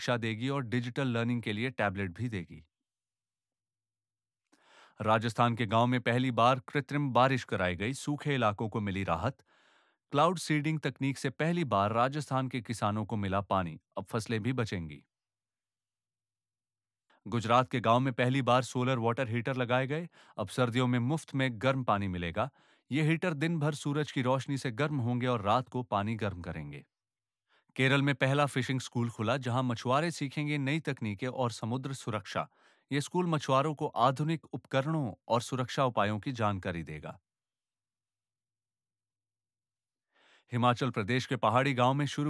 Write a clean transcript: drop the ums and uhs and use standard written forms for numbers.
शिक्षा देगी और डिजिटल लर्निंग के लिए टैबलेट भी देगी। राजस्थान के गांव में पहली बार कृत्रिम बारिश कराई गई, सूखे इलाकों को मिली राहत। क्लाउड सीडिंग तकनीक से पहली बार राजस्थान के किसानों को मिला पानी, अब फसलें भी बचेंगी। गुजरात के गांव में पहली बार सोलर वाटर हीटर लगाए गए, अब सर्दियों में मुफ्त में गर्म पानी मिलेगा। ये हीटर दिन भर सूरज की रोशनी से गर्म होंगे और रात को पानी गर्म करेंगे। केरल में पहला फिशिंग स्कूल खुला, जहां मछुआरे सीखेंगे नई तकनीकें और समुद्र सुरक्षा। ये स्कूल मछुआरों को आधुनिक उपकरणों और सुरक्षा उपायों की जानकारी देगा। हिमाचल प्रदेश के पहाड़ी गांव में शुरू